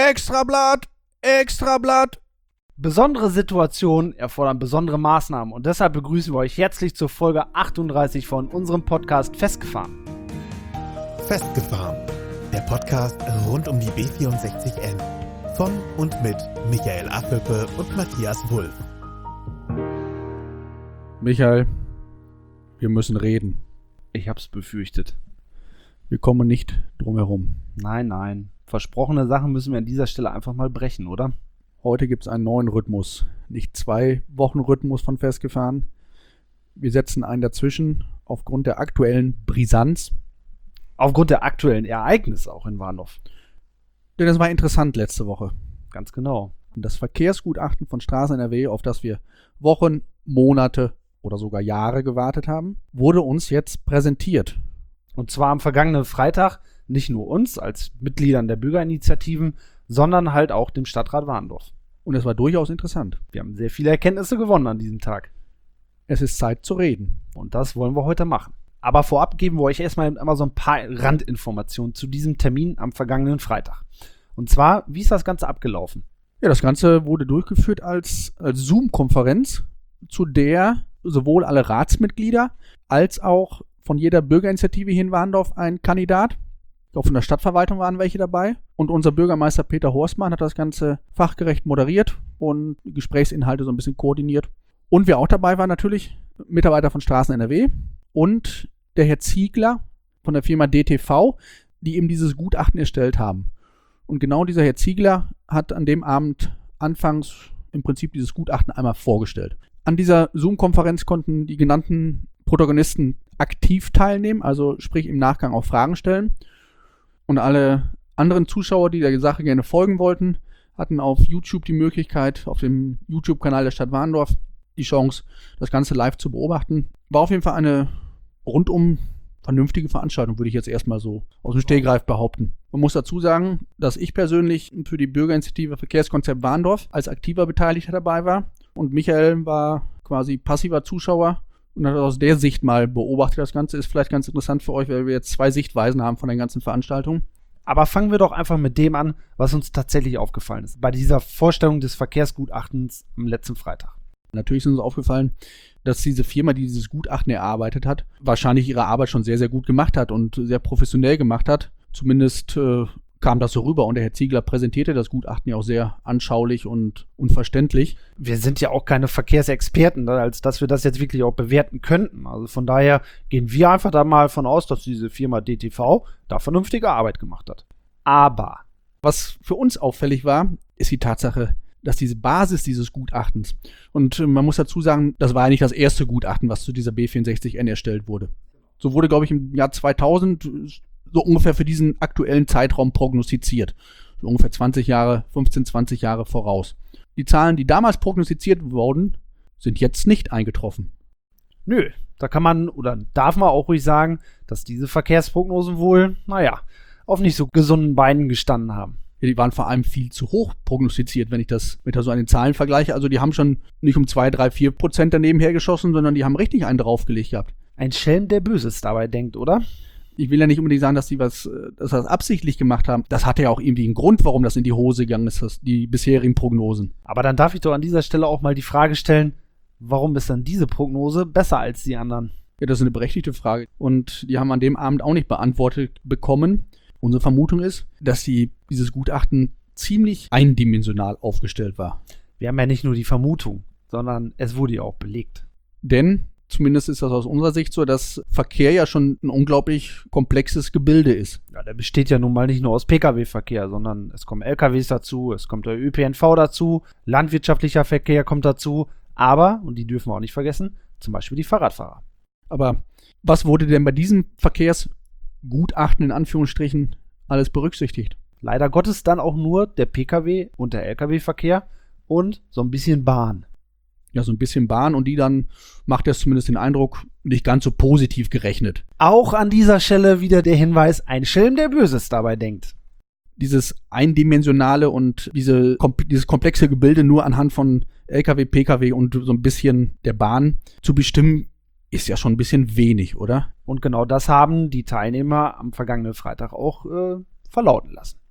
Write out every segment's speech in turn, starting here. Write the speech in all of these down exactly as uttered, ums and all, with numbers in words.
Extrablatt! Extrablatt! Besondere Situationen erfordern besondere Maßnahmen und deshalb begrüßen wir euch herzlich zur Folge achtunddreißig von unserem Podcast Festgefahren. Festgefahren, der Podcast rund um die B vierundsechzig N. Von und mit Michael Affelpe und Matthias Wulff. Michael, wir müssen reden. Ich hab's befürchtet. Wir kommen nicht drum herum. Nein, nein. Versprochene Sachen müssen wir an dieser Stelle einfach mal brechen, oder? Heute gibt es einen neuen Rhythmus. Nicht zwei Wochen Rhythmus von Festgefahren. Wir setzen einen dazwischen aufgrund der aktuellen Brisanz. Aufgrund der aktuellen Ereignisse auch in Warndorf. Denn es war interessant letzte Woche. Ganz genau. Und das Verkehrsgutachten von Straßen N R W, auf das wir Wochen, Monate oder sogar Jahre gewartet haben, wurde uns jetzt präsentiert. Und zwar am vergangenen Freitag nicht nur uns als Mitgliedern der Bürgerinitiativen, sondern halt auch dem Stadtrat Warndorf. Und es war durchaus interessant. Wir haben sehr viele Erkenntnisse gewonnen an diesem Tag. Es ist Zeit zu reden. Und das wollen wir heute machen. Aber vorab geben wir euch erstmal immer so ein paar Randinformationen zu diesem Termin am vergangenen Freitag. Und zwar, wie ist das Ganze abgelaufen? Ja, das Ganze wurde durchgeführt als, als Zoom-Konferenz, zu der sowohl alle Ratsmitglieder als auch von jeder Bürgerinitiative hier in Warndorf ein Kandidat, auch von der Stadtverwaltung waren welche dabei. Und unser Bürgermeister Peter Horstmann hat das Ganze fachgerecht moderiert und die Gesprächsinhalte so ein bisschen koordiniert. Und wer auch dabei war, natürlich Mitarbeiter von Straßen N R W und der Herr Ziegler von der Firma D T V, die eben dieses Gutachten erstellt haben. Und genau dieser Herr Ziegler hat an dem Abend anfangs im Prinzip dieses Gutachten einmal vorgestellt. An dieser Zoom-Konferenz konnten die genannten Protagonisten aktiv teilnehmen, also sprich im Nachgang auch Fragen stellen. Und alle anderen Zuschauer, die der Sache gerne folgen wollten, hatten auf YouTube die Möglichkeit, auf dem YouTube-Kanal der Stadt Warndorf, die Chance, das Ganze live zu beobachten. War auf jeden Fall eine rundum vernünftige Veranstaltung, würde ich jetzt erstmal so aus dem Stehgreif behaupten. Man muss dazu sagen, dass ich persönlich für die Bürgerinitiative Verkehrskonzept Warndorf als aktiver Beteiligter dabei war. Und Michael war quasi passiver Zuschauer und hat aus der Sicht mal beobachtet. Das Ganze ist vielleicht ganz interessant für euch, weil wir jetzt zwei Sichtweisen haben von der ganzen Veranstaltung. Aber fangen wir doch einfach mit dem an, was uns tatsächlich aufgefallen ist, bei dieser Vorstellung des Verkehrsgutachtens am letzten Freitag. Natürlich ist uns aufgefallen, dass diese Firma, die dieses Gutachten erarbeitet hat, wahrscheinlich ihre Arbeit schon sehr, sehr gut gemacht hat und sehr professionell gemacht hat. Zumindest äh, kam das so rüber und der Herr Ziegler präsentierte das Gutachten ja auch sehr anschaulich und unverständlich. Wir sind ja auch keine Verkehrsexperten, als dass wir das jetzt wirklich auch bewerten könnten. Also von daher gehen wir einfach da mal von aus, dass diese Firma D T V da vernünftige Arbeit gemacht hat. Aber was für uns auffällig war, ist die Tatsache, dass diese Basis dieses Gutachtens, und man muss dazu sagen, das war ja nicht das erste Gutachten, was zu dieser B vierundsechzig N erstellt wurde. So wurde, glaube ich, im Jahr zweitausend so ungefähr für diesen aktuellen Zeitraum prognostiziert. So ungefähr zwanzig Jahre, fünfzehn, zwanzig Jahre voraus. Die Zahlen, die damals prognostiziert wurden, sind jetzt nicht eingetroffen. Nö, da kann man oder darf man auch ruhig sagen, dass diese Verkehrsprognosen wohl, naja, auf nicht so gesunden Beinen gestanden haben. Ja, die waren vor allem viel zu hoch prognostiziert, wenn ich das mit so an den Zahlen vergleiche. Also die haben schon nicht um zwei, drei, vier Prozent daneben hergeschossen, sondern die haben richtig einen draufgelegt gehabt. Ein Schelm, der Böses dabei denkt, oder? Ich will ja nicht unbedingt sagen, dass die was, dass das absichtlich gemacht haben. Das hatte ja auch irgendwie einen Grund, warum das in die Hose gegangen ist, das, die bisherigen Prognosen. Aber dann darf ich doch an dieser Stelle auch mal die Frage stellen, warum ist dann diese Prognose besser als die anderen? Ja, das ist eine berechtigte Frage. Und die haben an dem Abend auch nicht beantwortet bekommen. Unsere Vermutung ist, dass die, dieses Gutachten ziemlich eindimensional aufgestellt war. Wir haben ja nicht nur die Vermutung, sondern es wurde ja auch belegt. Denn zumindest ist das aus unserer Sicht so, dass Verkehr ja schon ein unglaublich komplexes Gebilde ist. Ja, der besteht ja nun mal nicht nur aus Pkw-Verkehr, sondern es kommen L K Ws dazu, es kommt der Ö P N V dazu, landwirtschaftlicher Verkehr kommt dazu, aber, und die dürfen wir auch nicht vergessen, zum Beispiel die Fahrradfahrer. Aber was wurde denn bei diesem Verkehrsgutachten in Anführungsstrichen alles berücksichtigt? Leider Gottes dann auch nur der Pkw- und der L K W-Verkehr und so ein bisschen Bahn. Ja, so ein bisschen Bahn und die dann macht es zumindest den Eindruck, nicht ganz so positiv gerechnet. Auch an dieser Stelle wieder der Hinweis, ein Schelm, der Böses dabei denkt. Dieses eindimensionale und diese, dieses komplexe Gebilde nur anhand von L K W, Pkw und so ein bisschen der Bahn zu bestimmen, ist ja schon ein bisschen wenig, oder? Und genau das haben die Teilnehmer am vergangenen Freitag auch äh, verlauten lassen.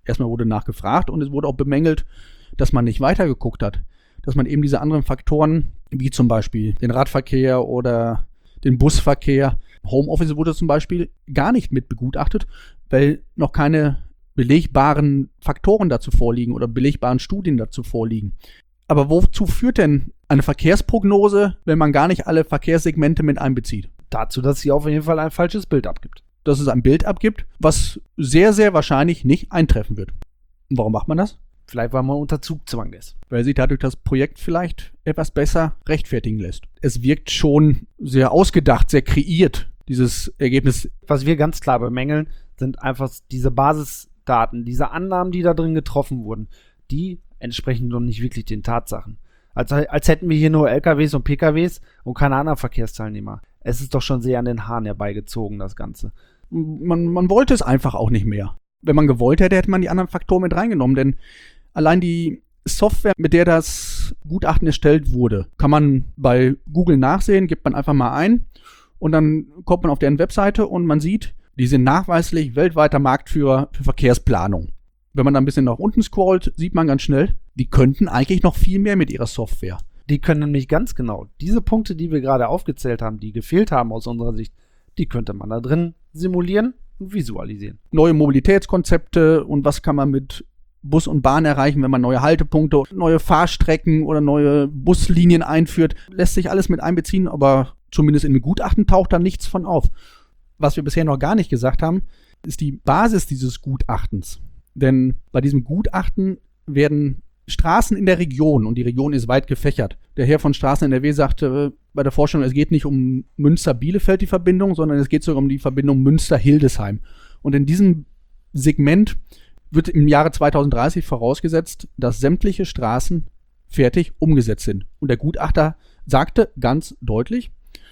Erstmal wurde nachgefragt und es wurde auch bemängelt, dass man nicht weitergeguckt hat. Dass man eben diese anderen Faktoren, wie zum Beispiel den Radverkehr oder den Busverkehr, Homeoffice wurde zum Beispiel gar nicht mit begutachtet, weil noch keine belegbaren Faktoren dazu vorliegen oder belegbaren Studien dazu vorliegen. Aber wozu führt denn eine Verkehrsprognose, wenn man gar nicht alle Verkehrssegmente mit einbezieht? Dazu, dass sie auf jeden Fall ein falsches Bild abgibt. Dass es ein Bild abgibt, was sehr, sehr wahrscheinlich nicht eintreffen wird. Und warum macht man das? Vielleicht, weil man unter Zugzwang ist. Weil sich dadurch das Projekt vielleicht etwas besser rechtfertigen lässt. Es wirkt schon sehr ausgedacht, sehr kreiert, dieses Ergebnis. Was wir ganz klar bemängeln, sind einfach diese Basisdaten, diese Annahmen, die da drin getroffen wurden, die entsprechen doch nicht wirklich den Tatsachen. Als, als hätten wir hier nur L K Ws und P K Ws und keine anderen Verkehrsteilnehmer. Es ist doch schon sehr an den Haaren herbeigezogen, das Ganze. Man, man wollte es einfach auch nicht mehr. Wenn man gewollt hätte, hätte man die anderen Faktoren mit reingenommen, denn allein die Software, mit der das Gutachten erstellt wurde, kann man bei Google nachsehen, gibt man einfach mal ein und dann kommt man auf deren Webseite und man sieht, die sind nachweislich weltweiter Marktführer für Verkehrsplanung. Wenn man da ein bisschen nach unten scrollt, sieht man ganz schnell, die könnten eigentlich noch viel mehr mit ihrer Software. Die können nämlich ganz genau diese Punkte, die wir gerade aufgezählt haben, die gefehlt haben aus unserer Sicht, die könnte man da drin simulieren und visualisieren. Neue Mobilitätskonzepte und was kann man mit Bus und Bahn erreichen, wenn man neue Haltepunkte, neue Fahrstrecken oder neue Buslinien einführt. Lässt sich alles mit einbeziehen, aber zumindest in dem Gutachten taucht da nichts von auf. Was wir bisher noch gar nicht gesagt haben, ist die Basis dieses Gutachtens. Denn bei diesem Gutachten werden Straßen in der Region, und die Region ist weit gefächert. Der Herr von Straßen N R W sagte bei der Vorstellung, es geht nicht um Münster-Bielefeld die Verbindung, sondern es geht sogar um die Verbindung Münster-Hildesheim. Und in diesem Segment wird im Jahre zweitausenddreißig vorausgesetzt, dass sämtliche Straßen fertig umgesetzt sind. Und der Gutachter sagte ganz deutlich,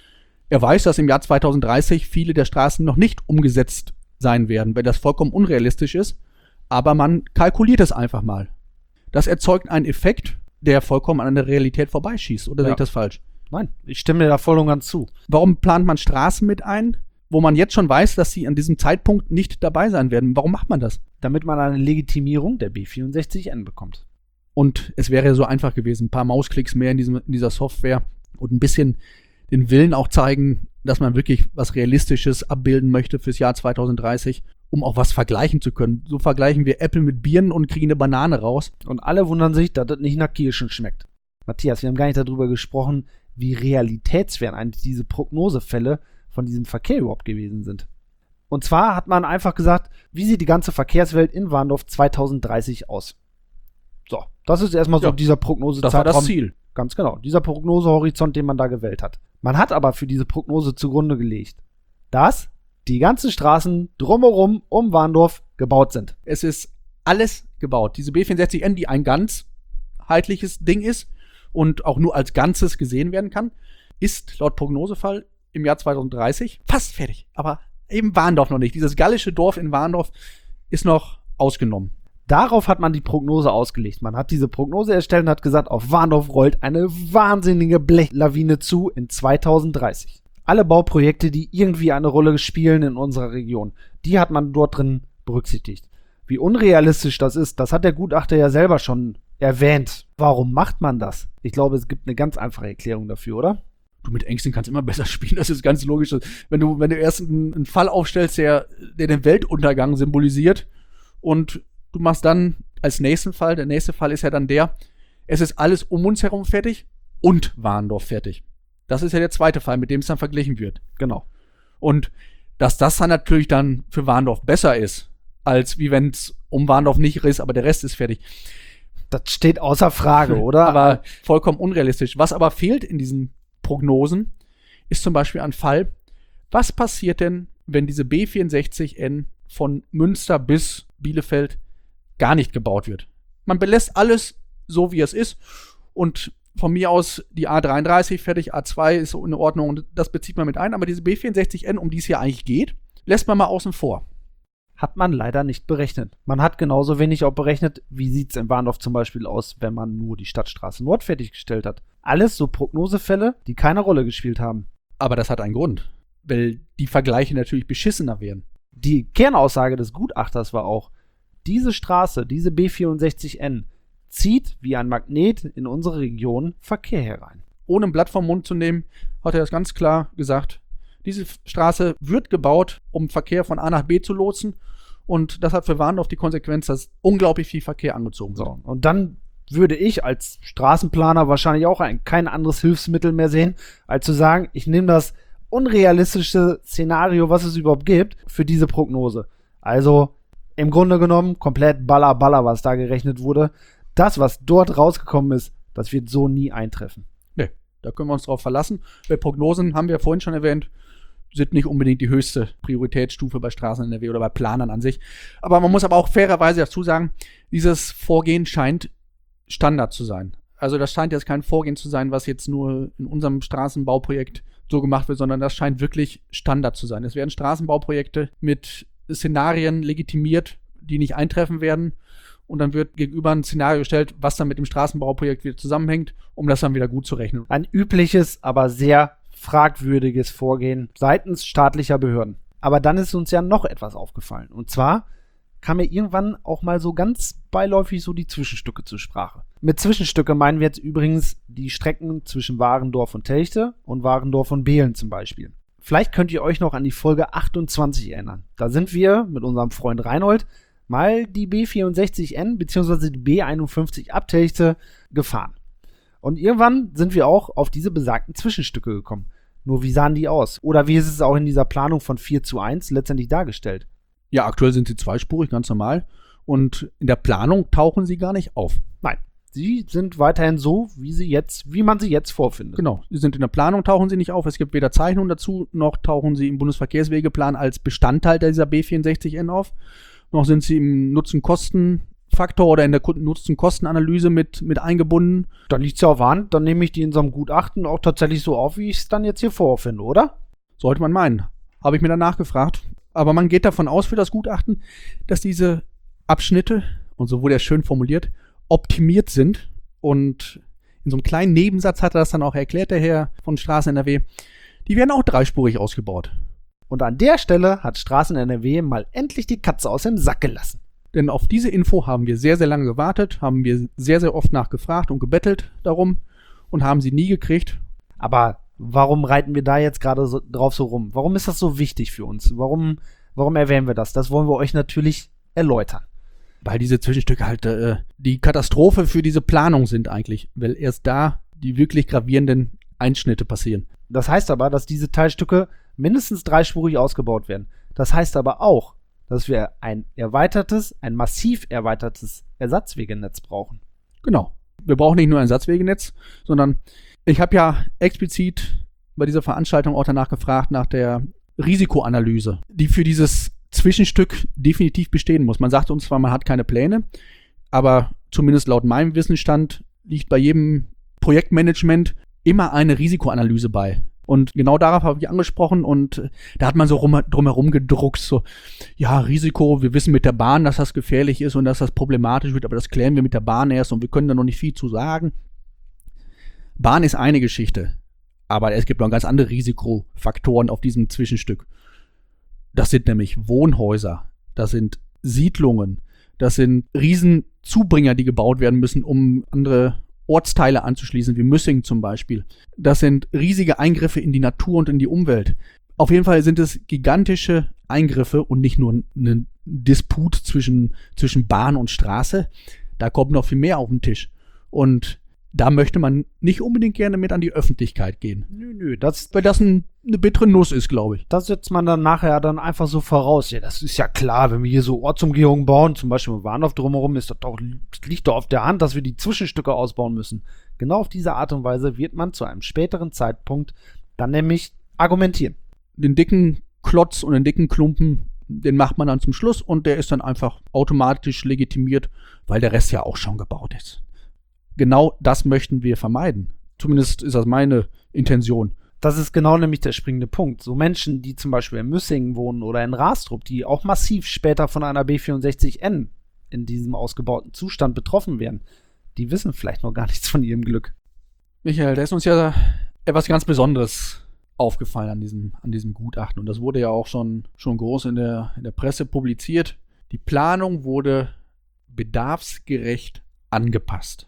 er weiß, dass im Jahr zweitausenddreißig viele der Straßen noch nicht umgesetzt sein werden, weil das vollkommen unrealistisch ist, aber man kalkuliert es einfach mal. Das erzeugt einen Effekt, der vollkommen an der Realität vorbeischießt. Oder Ja. sehe ich das falsch? Nein, ich stimme dir da voll und ganz zu. Warum plant man Straßen mit ein, wo man jetzt schon weiß, dass sie an diesem Zeitpunkt nicht dabei sein werden? Warum macht man das? Damit man eine Legitimierung der B vierundsechzig N bekommt. Und es wäre ja so einfach gewesen, ein paar Mausklicks mehr in, diesem, in dieser Software und ein bisschen den Willen auch zeigen, dass man wirklich was Realistisches abbilden möchte fürs Jahr zweitausenddreißig, um auch was vergleichen zu können. So vergleichen wir Äpfel mit Birnen und kriegen eine Banane raus. Und alle wundern sich, dass das nicht nach Kirschen schmeckt. Matthias, wir haben gar nicht darüber gesprochen, wie realitätsfern eigentlich diese Prognosefälle von diesem Verkehr überhaupt gewesen sind. Und zwar hat man einfach gesagt, wie sieht die ganze Verkehrswelt in Warndorf zweitausenddreißig aus? So, das ist erstmal so Ja, dieser Prognosezeitraum. Das war das Ziel. Ganz genau, dieser Prognosehorizont, den man da gewählt hat. Man hat aber für diese Prognose zugrunde gelegt, dass die ganzen Straßen drumherum um Warndorf gebaut sind. Es ist alles gebaut. Diese B vierundsechzig N, die ein ganzheitliches Ding ist und auch nur als Ganzes gesehen werden kann, ist laut Prognosefall im Jahr zweitausenddreißig fast fertig. Aber eben Warndorf noch nicht. Dieses gallische Dorf in Warndorf ist noch ausgenommen. Darauf hat man die Prognose ausgelegt. Man hat diese Prognose erstellt und hat gesagt, auf Warndorf rollt eine wahnsinnige Blechlawine zu in zweitausenddreißig. Alle Bauprojekte, die irgendwie eine Rolle spielen in unserer Region, die hat man dort drin berücksichtigt. Wie unrealistisch das ist, das hat der Gutachter ja selber schon erwähnt. Warum macht man das? Ich glaube, es gibt eine ganz einfache Erklärung dafür, oder? Du mit Ängsten kannst immer besser spielen, das ist ganz logisch. Wenn du, wenn du erst einen, einen Fall aufstellst, der, der den Weltuntergang symbolisiert und du machst dann als nächsten Fall, der nächste Fall ist ja dann der, es ist alles um uns herum fertig und Warndorf fertig. Das ist ja der zweite Fall, mit dem es dann verglichen wird. Genau. Und dass das dann natürlich dann für Warndorf besser ist, als wie wenn es um Warndorf nicht ist, aber der Rest ist fertig. Das steht außer Frage, oder? Aber vollkommen unrealistisch. Was aber fehlt in diesen Prognosen, ist zum Beispiel ein Fall, was passiert denn, wenn diese B vierundsechzig N von Münster bis Bielefeld gar nicht gebaut wird? Man belässt alles so, wie es ist und von mir aus die A dreiunddreißig fertig, A zwei ist so in Ordnung und das bezieht man mit ein, aber diese B vierundsechzig N, um die es hier eigentlich geht, lässt man mal außen vor. Hat man leider nicht berechnet. Man hat genauso wenig auch berechnet, wie sieht es in Warndorf zum Beispiel aus, wenn man nur die Stadtstraße Nord fertiggestellt hat. Alles so Prognosefälle, die keine Rolle gespielt haben. Aber das hat einen Grund, weil die Vergleiche natürlich beschissener wären. Die Kernaussage des Gutachters war auch, Diese Straße, diese B vierundsechzig N, zieht wie ein Magnet in unsere Region Verkehr herein. Ohne ein Blatt vom Mund zu nehmen, hat er das ganz klar gesagt. Diese Straße wird gebaut, um Verkehr von A nach B zu lotsen. Und das hat für Warndorf die Konsequenz, dass unglaublich viel Verkehr angezogen wird. So, und dann würde ich als Straßenplaner wahrscheinlich auch ein, kein anderes Hilfsmittel mehr sehen, als zu sagen, ich nehme das unrealistische Szenario, was es überhaupt gibt, für diese Prognose. Also im Grunde genommen komplett Baller, Baller, was da gerechnet wurde. Das, was dort rausgekommen ist, das wird so nie eintreffen. Nee, da können wir uns drauf verlassen. Bei Prognosen, haben wir ja vorhin schon erwähnt, sind nicht unbedingt die höchste Prioritätsstufe bei Straßen N R W oder bei Planern an sich. Aber man muss aber auch fairerweise dazu sagen, dieses Vorgehen scheint Standard zu sein. Also das scheint jetzt kein Vorgehen zu sein, was jetzt nur in unserem Straßenbauprojekt so gemacht wird, sondern das scheint wirklich Standard zu sein. Es werden Straßenbauprojekte mit Szenarien legitimiert, die nicht eintreffen werden. Und dann wird gegenüber ein Szenario gestellt, was dann mit dem Straßenbauprojekt wieder zusammenhängt, um das dann wieder gut zu rechnen. Ein übliches, aber sehr fragwürdiges Vorgehen seitens staatlicher Behörden. Aber dann ist uns ja noch etwas aufgefallen. Und zwar kam mir irgendwann auch mal so ganz beiläufig so die Zwischenstücke zur Sprache. Mit Zwischenstücke meinen wir jetzt übrigens die Strecken zwischen Warendorf und Telchte und Warendorf und Behlen zum Beispiel. Vielleicht könnt ihr euch noch an die Folge achtundzwanzig erinnern. Da sind wir mit unserem Freund Reinhold mal die B vierundsechzig N bzw. die B einundfünfzig ab Telchte gefahren. Und irgendwann sind wir auch auf diese besagten Zwischenstücke gekommen. Nur wie sahen die aus? Oder wie ist es auch in dieser Planung von vier zu eins letztendlich dargestellt? Ja, aktuell sind sie zweispurig, ganz normal. Und in der Planung tauchen sie gar nicht auf. Nein, sie sind weiterhin so, wie sie jetzt, wie man sie jetzt vorfindet. Genau, sie sind in der Planung, tauchen sie nicht auf. Es gibt weder Zeichnungen dazu, noch tauchen sie im Bundesverkehrswegeplan als Bestandteil dieser B vierundsechzig N auf. Noch sind sie im Nutzen-Kosten-Faktor oder in der Nutzen-Kosten-Analyse mit, mit eingebunden. Dann liegt es ja auf der Hand, dann nehme ich die in so einem Gutachten auch tatsächlich so auf, wie ich es dann jetzt hier vorfinde, oder? Sollte man meinen. Habe ich mir dann nachgefragt. Aber man geht davon aus für das Gutachten, dass diese Abschnitte, und so wurde er schön formuliert, optimiert sind. Und in so einem kleinen Nebensatz hat er das dann auch erklärt, der Herr von Straßen N R W. Die werden auch dreispurig ausgebaut. Und an der Stelle hat Straßen N R W mal endlich die Katze aus dem Sack gelassen. Denn auf diese Info haben wir sehr, sehr lange gewartet, haben wir sehr, sehr oft nachgefragt und gebettelt darum und haben sie nie gekriegt. Aber warum reiten wir da jetzt gerade so, drauf so rum? Warum ist das so wichtig für uns? Warum, warum erwähnen wir das? Das wollen wir euch natürlich erläutern. Weil diese Zwischenstücke halt äh, die Katastrophe für diese Planung sind eigentlich. Weil erst da die wirklich gravierenden Einschnitte passieren. Das heißt aber, dass diese Teilstücke mindestens dreispurig ausgebaut werden. Das heißt aber auch, dass wir ein erweitertes, ein massiv erweitertes Ersatzwegenetz brauchen. Genau. Wir brauchen nicht nur ein Ersatzwegenetz, sondern ich habe ja explizit bei dieser Veranstaltung auch danach gefragt, nach der Risikoanalyse, die für dieses Zwischenstück definitiv bestehen muss. Man sagt uns zwar, man hat keine Pläne, aber zumindest laut meinem Wissensstand liegt bei jedem Projektmanagement immer eine Risikoanalyse bei. Und genau darauf habe ich angesprochen und da hat man so rum, drumherum gedruckst, so, ja, Risiko, wir wissen mit der Bahn, dass das gefährlich ist und dass das problematisch wird, aber das klären wir mit der Bahn erst und wir können da noch nicht viel zu sagen. Bahn ist eine Geschichte, aber es gibt noch ganz andere Risikofaktoren auf diesem Zwischenstück. Das sind nämlich Wohnhäuser, das sind Siedlungen, das sind Riesenzubringer, die gebaut werden müssen, um andere Ortsteile anzuschließen, wie Müssing zum Beispiel. Das sind riesige Eingriffe in die Natur und in die Umwelt. Auf jeden Fall sind es gigantische Eingriffe und nicht nur ein Disput zwischen, zwischen Bahn und Straße. Da kommt noch viel mehr auf den Tisch. Und da möchte man nicht unbedingt gerne mit an die Öffentlichkeit gehen. Nö, nö, das, weil das ein, eine bittere Nuss ist, glaube ich. Das setzt man dann nachher dann einfach so voraus. Ja, das ist ja klar, wenn wir hier so Ortsumgehungen bauen, zum Beispiel mit Warndorf drumherum, ist das doch, liegt doch auf der Hand, dass wir die Zwischenstücke ausbauen müssen. Genau auf diese Art und Weise wird man zu einem späteren Zeitpunkt dann nämlich argumentieren. Den dicken Klotz und den dicken Klumpen, den macht man dann zum Schluss und der ist dann einfach automatisch legitimiert, weil der Rest ja auch schon gebaut ist. Genau das möchten wir vermeiden. Zumindest ist das meine Intention. Das ist genau nämlich der springende Punkt. So Menschen, die zum Beispiel in Müssingen wohnen oder in Rastrup, die auch massiv später von einer B vierundsechzig N in diesem ausgebauten Zustand betroffen werden, die wissen vielleicht noch gar nichts von ihrem Glück. Michael, da ist uns ja etwas ganz Besonderes aufgefallen an diesem, an diesem Gutachten. Und das wurde ja auch schon, schon groß in der, in der Presse publiziert. Die Planung wurde bedarfsgerecht angepasst.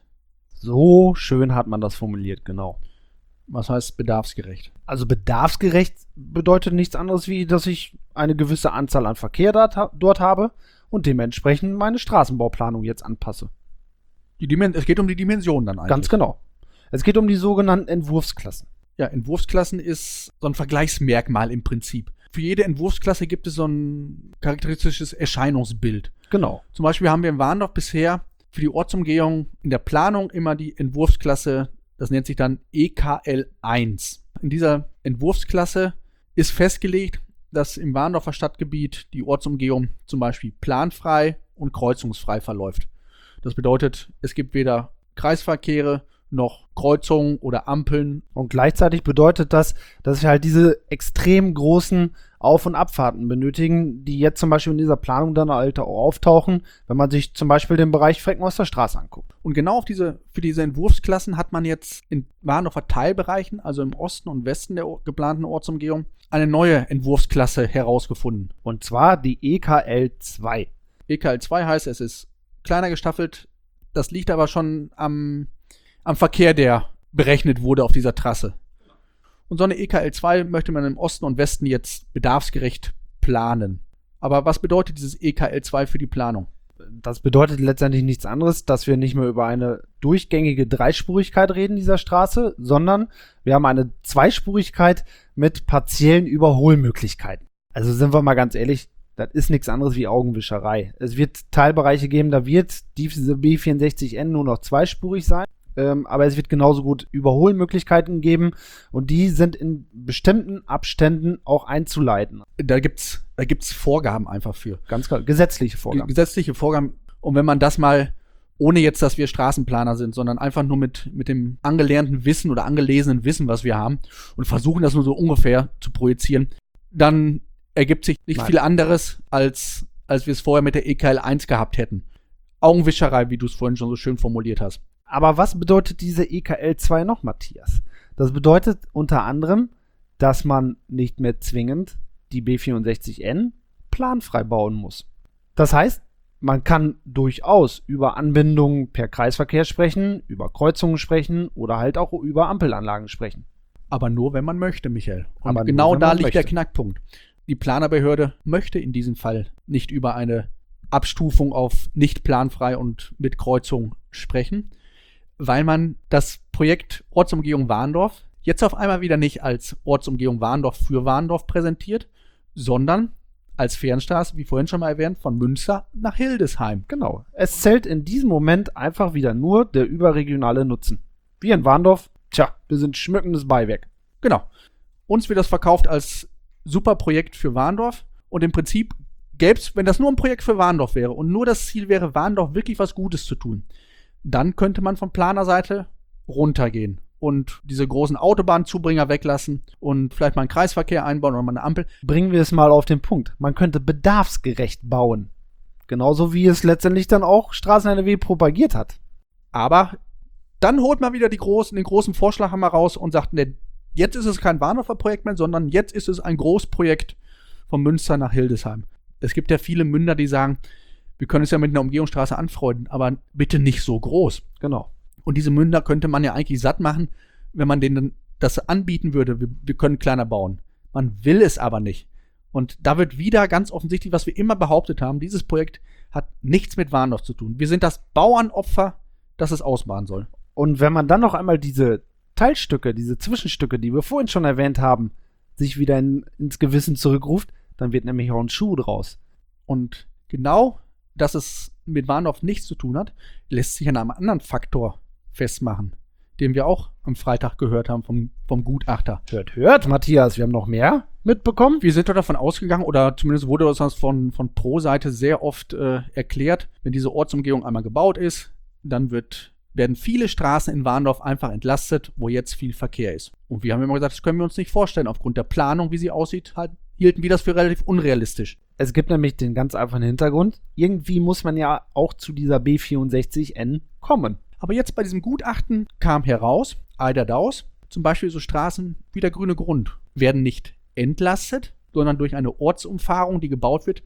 So schön hat man das formuliert, genau. Was heißt bedarfsgerecht? Also bedarfsgerecht bedeutet nichts anderes, wie dass ich eine gewisse Anzahl an Verkehr dort, dort habe und dementsprechend meine Straßenbauplanung jetzt anpasse. Die Dimen- es geht um die Dimensionen dann eigentlich. Ganz genau. Es geht um die sogenannten Entwurfsklassen. Ja, Entwurfsklassen ist so ein Vergleichsmerkmal im Prinzip. Für jede Entwurfsklasse gibt es so ein charakteristisches Erscheinungsbild. Genau. Zum Beispiel haben wir in Warndorf bisher für die Ortsumgehung in der Planung immer die Entwurfsklasse, das nennt sich dann E K L eins. In dieser Entwurfsklasse ist festgelegt, dass im Warndorfer Stadtgebiet die Ortsumgehung zum Beispiel planfrei und kreuzungsfrei verläuft. Das bedeutet, es gibt weder Kreisverkehre noch Kreuzungen oder Ampeln. Und gleichzeitig bedeutet das, dass wir halt diese extrem großen Auf- und Abfahrten benötigen, die jetzt zum Beispiel in dieser Planung dann halt auch auftauchen, wenn man sich zum Beispiel den Bereich Freckenhorster Straße anguckt. Und genau auf diese, für diese Entwurfsklassen hat man jetzt in Warndorfer Teilbereichen, also im Osten und Westen der geplanten Ortsumgehung, eine neue Entwurfsklasse herausgefunden. Und zwar die E K L zwei. E K L zwei heißt, es ist kleiner gestaffelt. Das liegt aber schon am, am Verkehr, der berechnet wurde auf dieser Trasse. Und so eine E K L zwei möchte man im Osten und Westen jetzt bedarfsgerecht planen. Aber was bedeutet dieses E K L zwei für die Planung? Das bedeutet letztendlich nichts anderes, dass wir nicht mehr über eine durchgängige Dreispurigkeit reden dieser Straße, sondern wir haben eine Zweispurigkeit mit partiellen Überholmöglichkeiten. Also sind wir mal ganz ehrlich, das ist nichts anderes wie Augenwischerei. Es wird Teilbereiche geben, da wird diese B vierundsechzig N nur noch zweispurig sein. Ähm, aber es wird genauso gut Überholmöglichkeiten geben und die sind in bestimmten Abständen auch einzuleiten. Da gibt's, da gibt's Vorgaben einfach für. Ganz klar, gesetzliche Vorgaben. Gesetzliche Vorgaben. Und wenn man das mal, ohne jetzt, dass wir Straßenplaner sind, sondern einfach nur mit, mit dem angelernten Wissen oder angelesenen Wissen, was wir haben und versuchen das nur so ungefähr zu projizieren, dann ergibt sich nicht Nein. viel anderes, als, als wir es vorher mit der E K L eins gehabt hätten. Augenwischerei, wie du es vorhin schon so schön formuliert hast. Aber was bedeutet diese E K L zwei noch, Matthias? Das bedeutet unter anderem, dass man nicht mehr zwingend die B vierundsechzig N planfrei bauen muss. Das heißt, man kann durchaus über Anbindungen per Kreisverkehr sprechen, über Kreuzungen sprechen oder halt auch über Ampelanlagen sprechen. Aber nur, wenn man möchte, Michael. Und Aber nur, genau wenn da man liegt möchte. der Knackpunkt. Die Planerbehörde möchte in diesem Fall nicht über eine Abstufung auf nicht planfrei und mit Kreuzung sprechen, weil man das Projekt Ortsumgehung Warndorf jetzt auf einmal wieder nicht als Ortsumgehung Warndorf für Warndorf präsentiert, sondern als Fernstraße, wie vorhin schon mal erwähnt, von Münster nach Hildesheim. Genau. Es zählt in diesem Moment einfach wieder nur der überregionale Nutzen. Wir in Warndorf, tja, wir sind schmückendes Beiwerk. Genau. Uns wird das verkauft als super Projekt für Warndorf und im Prinzip gäbe es, wenn das nur ein Projekt für Warndorf wäre und nur das Ziel wäre, Warndorf wirklich was Gutes zu tun, dann könnte man von Planerseite runtergehen und diese großen Autobahnzubringer weglassen und vielleicht mal einen Kreisverkehr einbauen oder mal eine Ampel. Bringen wir es mal auf den Punkt. Man könnte bedarfsgerecht bauen. Genauso wie es letztendlich dann auch Straßen N R W propagiert hat. Aber dann holt man wieder die großen, den großen Vorschlaghammer raus und sagt, ne, jetzt ist es kein Warndorfer Projekt mehr, sondern jetzt ist es ein Großprojekt von Münster nach Hildesheim. Es gibt ja viele Münder, die sagen, wir können es ja mit einer Umgehungsstraße anfreunden, aber bitte nicht so groß. Genau. Und diese Münder könnte man ja eigentlich satt machen, wenn man denen das anbieten würde, wir, wir können kleiner bauen. Man will es aber nicht. Und da wird wieder ganz offensichtlich, was wir immer behauptet haben, dieses Projekt hat nichts mit Warndorf zu tun. Wir sind das Bauernopfer, das es ausbauen soll. Und wenn man dann noch einmal diese Teilstücke, diese Zwischenstücke, die wir vorhin schon erwähnt haben, sich wieder in, ins Gewissen zurückruft, dann wird nämlich auch ein Schuh draus. Und genau, dass es mit Warndorf nichts zu tun hat, lässt sich an einem anderen Faktor festmachen, den wir auch am Freitag gehört haben vom, vom Gutachter. Hört, hört, Matthias, wir haben noch mehr mitbekommen. Wir sind doch davon ausgegangen, oder zumindest wurde uns das von, von Pro-Seite sehr oft äh, erklärt, wenn diese Ortsumgehung einmal gebaut ist, dann wird, werden viele Straßen in Warndorf einfach entlastet, wo jetzt viel Verkehr ist. Und wir haben immer gesagt, das können wir uns nicht vorstellen. Aufgrund der Planung, wie sie aussieht, halt, hielten wir das für relativ unrealistisch. Es gibt nämlich den ganz einfachen Hintergrund. Irgendwie muss man ja auch zu dieser B vierundsechzig N kommen. Aber jetzt bei diesem Gutachten kam heraus, Eider Daus, zum Beispiel so Straßen wie der Grüne Grund, werden nicht entlastet, sondern durch eine Ortsumfahrung, die gebaut wird,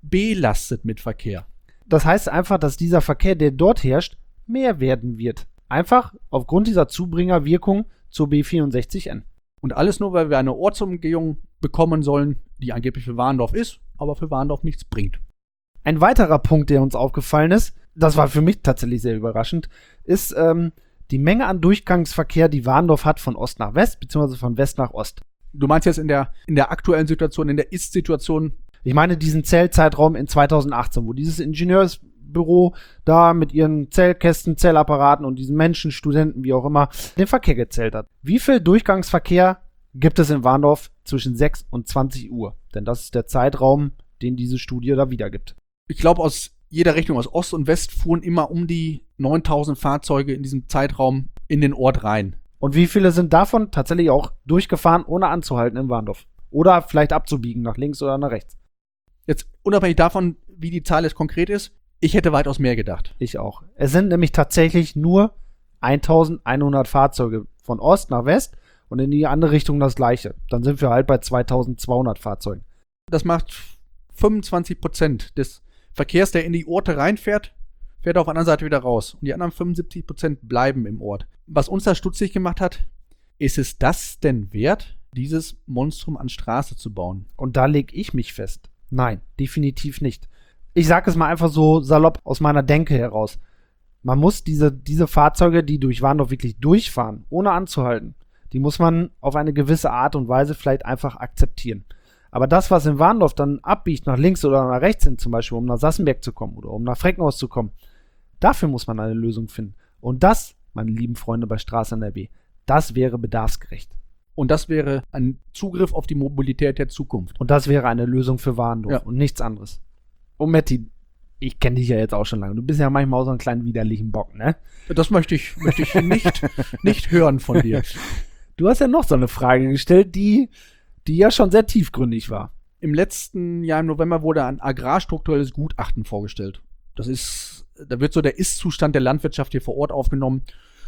belastet mit Verkehr. Das heißt einfach, dass dieser Verkehr, der dort herrscht, mehr werden wird. Einfach aufgrund dieser Zubringerwirkung zur B vierundsechzig N. Und alles nur, weil wir eine Ortsumgehung bekommen sollen, die angeblich für Warndorf ist, aber für Warndorf nichts bringt. Ein weiterer Punkt, der uns aufgefallen ist, das war für mich tatsächlich sehr überraschend, ist ähm, die Menge an Durchgangsverkehr, die Warndorf hat von Ost nach West, beziehungsweise von West nach Ost. Du meinst jetzt in der, in der aktuellen Situation, in der Ist-Situation? Ich meine diesen Zellzeitraum in zweitausendachtzehn, wo dieses Ingenieursbüro da mit ihren Zellkästen, Zellapparaten und diesen Menschen, Studenten, wie auch immer, den Verkehr gezählt hat. Wie viel Durchgangsverkehr gibt es in Warndorf zwischen sechs und zwanzig Uhr? Denn das ist der Zeitraum, den diese Studie da wiedergibt. Ich glaube, aus jeder Richtung, aus Ost und West, fuhren immer um die neuntausend Fahrzeuge in diesem Zeitraum in den Ort rein. Und wie viele sind davon tatsächlich auch durchgefahren, ohne anzuhalten in Warndorf? Oder vielleicht abzubiegen, nach links oder nach rechts? Jetzt unabhängig davon, wie die Zahl jetzt konkret ist, ich hätte weitaus mehr gedacht. Ich auch. Es sind nämlich tatsächlich nur eintausendeinhundert Fahrzeuge von Ost nach West und in die andere Richtung das gleiche. Dann sind wir halt bei zweitausendzweihundert Fahrzeugen. Das macht fünfundzwanzig Prozent des Verkehrs, der in die Orte reinfährt, fährt auf der anderen Seite wieder raus. Und die anderen fünfundsiebzig Prozent bleiben im Ort. Was uns da stutzig gemacht hat, ist es das denn wert, dieses Monstrum an Straße zu bauen? Und da lege ich mich fest. Nein, definitiv nicht. Ich sage es mal einfach so salopp aus meiner Denke heraus. Man muss diese, diese Fahrzeuge, die durch Warndorf wirklich durchfahren, ohne anzuhalten, die muss man auf eine gewisse Art und Weise vielleicht einfach akzeptieren. Aber das, was in Warndorf dann abbiegt, nach links oder nach rechts hin, zum Beispiel, um nach Sassenberg zu kommen oder um nach Freckenhaus zu kommen, dafür muss man eine Lösung finden. Und das, meine lieben Freunde bei Straßen N R W, das wäre bedarfsgerecht. Und das wäre ein Zugriff auf die Mobilität der Zukunft. Und das wäre eine Lösung für Warndorf Ja. und nichts anderes. Und Matti, ich kenne dich ja jetzt auch schon lange. Du bist ja manchmal auch so einen kleinen widerlichen Bock, ne? Das möchte ich, möchte ich nicht, nicht hören von dir. Du hast ja noch so eine Frage gestellt, die, die ja schon sehr tiefgründig war. Im letzten Jahr im November wurde ein agrarstrukturelles Gutachten vorgestellt. Das ist, da wird so der Ist-Zustand der Landwirtschaft hier vor Ort aufgenommen.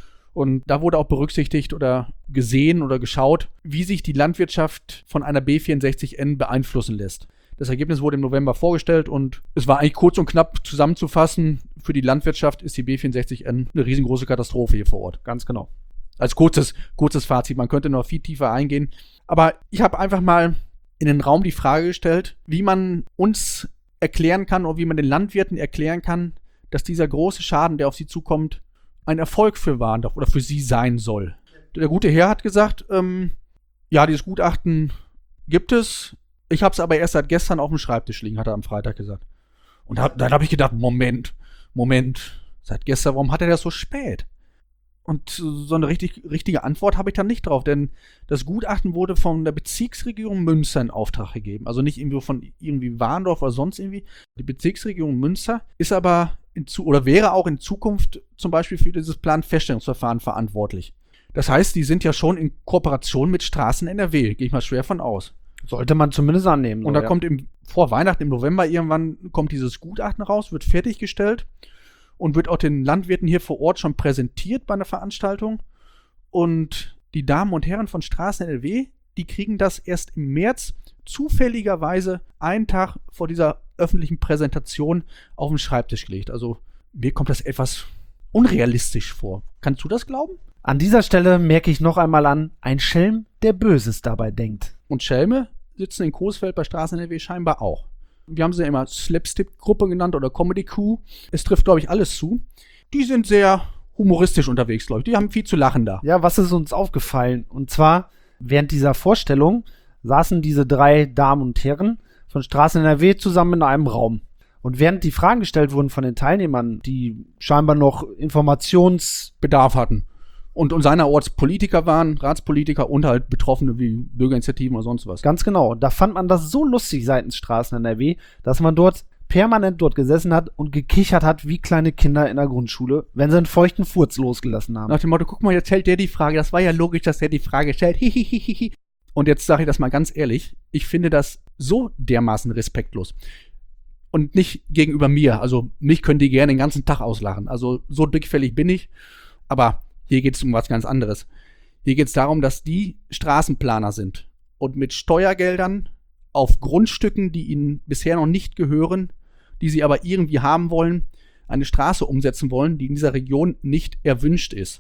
Und da wurde auch berücksichtigt oder gesehen oder geschaut, wie sich die Landwirtschaft von einer B vierundsechzig N beeinflussen lässt. Das Ergebnis wurde im November vorgestellt und es war eigentlich kurz und knapp zusammenzufassen. Für die Landwirtschaft ist die B vierundsechzig N eine riesengroße Katastrophe hier vor Ort. Ganz genau. Als kurzes, kurzes Fazit. Man könnte noch viel tiefer eingehen. Aber ich habe einfach mal in den Raum die Frage gestellt, wie man uns erklären kann oder wie man den Landwirten erklären kann, dass dieser große Schaden, der auf sie zukommt, ein Erfolg für Warndorf oder für sie sein soll. Der gute Herr hat gesagt, ähm, ja, dieses Gutachten gibt es. Ich habe es aber erst seit gestern auf dem Schreibtisch liegen, hat er am Freitag gesagt. Und da, dann habe ich gedacht, Moment, Moment, seit gestern, warum hat er das so spät? Und so eine richtig, richtige Antwort habe ich dann nicht drauf, denn das Gutachten wurde von der Bezirksregierung Münster in Auftrag gegeben. Also nicht irgendwie von irgendwie Warndorf oder sonst irgendwie. Die Bezirksregierung Münster ist aber in zu, oder wäre auch in Zukunft zum Beispiel für dieses Planfeststellungsverfahren verantwortlich. Das heißt, die sind ja schon in Kooperation mit Straßen N R W, gehe ich mal schwer von aus. Sollte man zumindest annehmen. Und so, da ja. kommt im, vor Weihnachten im November irgendwann kommt dieses Gutachten raus, wird fertiggestellt und wird auch den Landwirten hier vor Ort schon präsentiert bei einer Veranstaltung. Und die Damen und Herren von Straßen N R W, die kriegen das erst im März zufälligerweise einen Tag vor dieser öffentlichen Präsentation auf den Schreibtisch gelegt. Also mir kommt das etwas unrealistisch vor. Kannst du das glauben? An dieser Stelle merke ich noch einmal an, ein Schelm, der Böses dabei denkt. Und Schelme sitzen in Coesfeld bei Straßen N R W scheinbar auch. Wir haben sie ja immer Slapstick-Gruppe genannt oder Comedy-Crew. Es trifft, glaube ich, alles zu. Die sind sehr humoristisch unterwegs, glaube ich. Die haben viel zu lachen da. Ja, was ist uns aufgefallen? Und zwar, während dieser Vorstellung saßen diese drei Damen und Herren von Straßen N R W zusammen in einem Raum. Und während die Fragen gestellt wurden von den Teilnehmern, die scheinbar noch Informationsbedarf hatten, und, und seinerorts Politiker waren, Ratspolitiker und halt Betroffene wie Bürgerinitiativen oder sonst was. Ganz genau. Da fand man das so lustig seitens Straßen N R W, dass man dort permanent dort gesessen hat und gekichert hat wie kleine Kinder in der Grundschule, wenn sie einen feuchten Furz losgelassen haben. Nach dem Motto, guck mal, jetzt stellt der die Frage. Das war ja logisch, dass der die Frage stellt. Hihihihi. Und jetzt sage ich das mal ganz ehrlich. Ich finde das so dermaßen respektlos. Und nicht gegenüber mir. Also mich können die gerne den ganzen Tag auslachen. Also so dickfällig bin ich. Aber hier geht es um was ganz anderes. Hier geht es darum, dass die Straßenplaner sind und mit Steuergeldern auf Grundstücken, die ihnen bisher noch nicht gehören, die sie aber irgendwie haben wollen, eine Straße umsetzen wollen, die in dieser Region nicht erwünscht ist.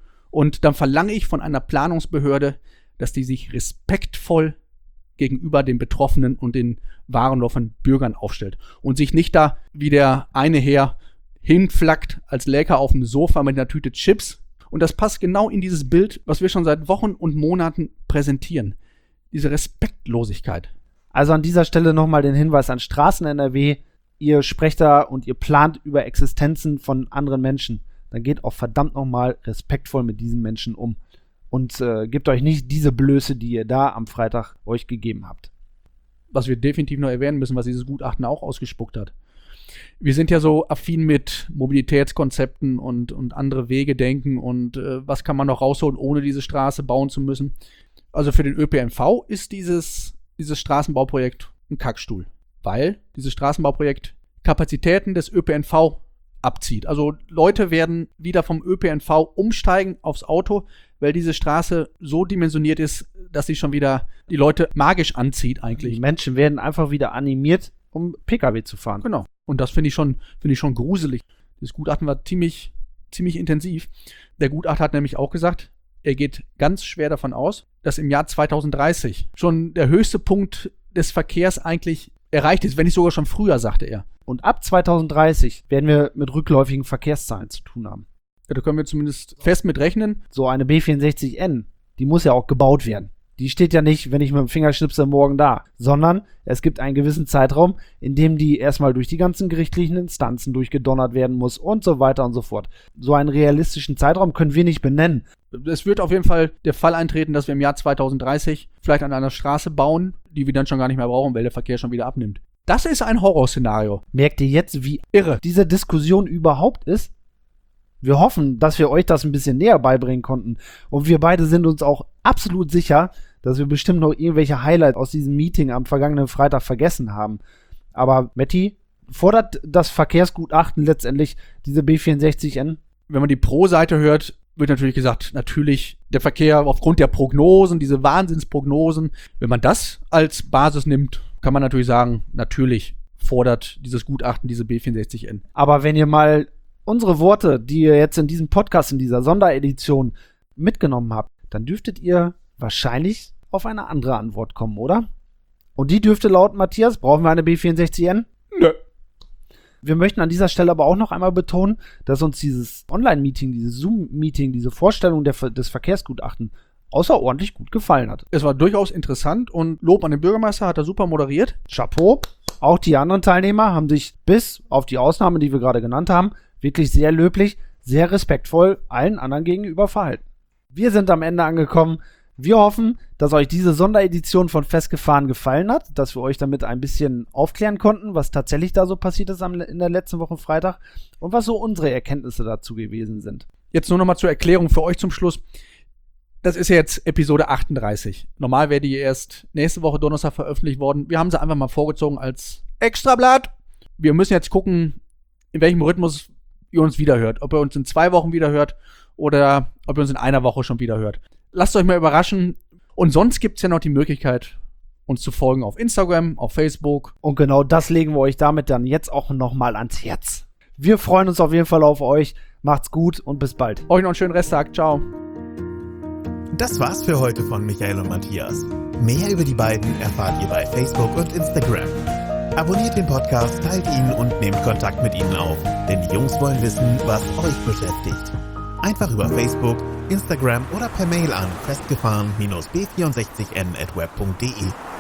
Und dann verlange ich von einer Planungsbehörde, dass die sich respektvoll gegenüber den Betroffenen und den Warendorfer Bürgern aufstellt und sich nicht da wie der eine Herr hinflackt als Läker auf dem Sofa mit einer Tüte Chips. Und das passt genau in dieses Bild, was wir schon seit Wochen und Monaten präsentieren. Diese Respektlosigkeit. Also an dieser Stelle nochmal den Hinweis an Straßen N R W. Ihr sprecht da und ihr plant über Existenzen von anderen Menschen. Dann geht auch verdammt nochmal respektvoll mit diesen Menschen um. Und äh, gebt euch nicht diese Blöße, die ihr da am Freitag euch gegeben habt. Was wir definitiv noch erwähnen müssen, was dieses Gutachten auch ausgespuckt hat. Wir sind ja so affin mit Mobilitätskonzepten und, und andere Wege denken und äh, was kann man noch rausholen, ohne diese Straße bauen zu müssen. Also für den Ö P N V ist dieses, dieses Straßenbauprojekt ein Kackstuhl, weil dieses Straßenbauprojekt Kapazitäten des Ö P N V abzieht. Also Leute werden wieder vom Ö P N V umsteigen aufs Auto, weil diese Straße so dimensioniert ist, dass sie schon wieder die Leute magisch anzieht eigentlich. Die Menschen werden einfach wieder animiert, um P K W zu fahren. Genau. Und das finde ich schon, finde ich schon gruselig. Das Gutachten war ziemlich, ziemlich intensiv. Der Gutachter hat nämlich auch gesagt, er geht ganz schwer davon aus, dass im Jahr zweitausenddreißig schon der höchste Punkt des Verkehrs eigentlich erreicht ist, wenn nicht sogar schon früher, sagte er. Und ab zweitausenddreißig werden wir mit rückläufigen Verkehrszahlen zu tun haben. Ja, da können wir zumindest fest mit rechnen. So eine B vierundsechzig N, die muss ja auch gebaut werden. Die steht ja nicht, wenn ich mit dem Fingerschnipser morgen da, sondern es gibt einen gewissen Zeitraum, in dem die erstmal durch die ganzen gerichtlichen Instanzen durchgedonnert werden muss und so weiter und so fort. So einen realistischen Zeitraum können wir nicht benennen. Es wird auf jeden Fall der Fall eintreten, dass wir im Jahr zweitausenddreißig vielleicht an einer Straße bauen, die wir dann schon gar nicht mehr brauchen, weil der Verkehr schon wieder abnimmt. Das ist ein Horrorszenario. Merkt ihr jetzt, wie irre diese Diskussion überhaupt ist? Wir hoffen, dass wir euch das ein bisschen näher beibringen konnten. Und wir beide sind uns auch absolut sicher, dass wir bestimmt noch irgendwelche Highlights aus diesem Meeting am vergangenen Freitag vergessen haben. Aber Matti, fordert das Verkehrsgutachten letztendlich diese B vierundsechzig N? Wenn man die Pro-Seite hört, wird natürlich gesagt, natürlich der Verkehr aufgrund der Prognosen, diese Wahnsinnsprognosen, wenn man das als Basis nimmt, kann man natürlich sagen, natürlich fordert dieses Gutachten diese B vierundsechzig N. Aber wenn ihr mal unsere Worte, die ihr jetzt in diesem Podcast, in dieser Sonderedition mitgenommen habt, dann dürftet ihr wahrscheinlich auf eine andere Antwort kommen, oder? Und die dürfte lauten, Matthias, brauchen wir eine B vierundsechzig N? Nö. Wir möchten an dieser Stelle aber auch noch einmal betonen, dass uns dieses Online-Meeting, dieses Zoom-Meeting, diese Vorstellung der, des Verkehrsgutachten außerordentlich gut gefallen hat. Es war durchaus interessant und Lob an den Bürgermeister, hat er super moderiert. Chapeau. Auch die anderen Teilnehmer haben sich bis auf die Ausnahme, die wir gerade genannt haben, wirklich sehr löblich, sehr respektvoll allen anderen gegenüber verhalten. Wir sind am Ende angekommen. Wir hoffen, dass euch diese Sonderedition von Festgefahren gefallen hat, dass wir euch damit ein bisschen aufklären konnten, was tatsächlich da so passiert ist in der letzten Woche Freitag und was so unsere Erkenntnisse dazu gewesen sind. Jetzt nur noch mal zur Erklärung für euch zum Schluss. Das ist ja jetzt Episode achtunddreißig. Normal wäre die erst nächste Woche Donnerstag veröffentlicht worden. Wir haben sie einfach mal vorgezogen als Extrablatt. Wir müssen jetzt gucken, in welchem Rhythmus ihr uns wiederhört. Ob ihr uns in zwei Wochen wiederhört oder ob ihr uns in einer Woche schon wiederhört. Lasst euch mal überraschen. Und sonst gibt es ja noch die Möglichkeit, uns zu folgen auf Instagram, auf Facebook. Und genau das legen wir euch damit dann jetzt auch nochmal ans Herz. Wir freuen uns auf jeden Fall auf euch. Macht's gut und bis bald. Euch noch einen schönen Resttag. Ciao. Das war's für heute von Michael und Matthias. Mehr über die beiden erfahrt ihr bei Facebook und Instagram. Abonniert den Podcast, teilt ihn und nehmt Kontakt mit ihnen auf, denn die Jungs wollen wissen, was euch beschäftigt. Einfach über Facebook, Instagram oder per Mail an festgefahren B vierundsechzig n at web punkt de.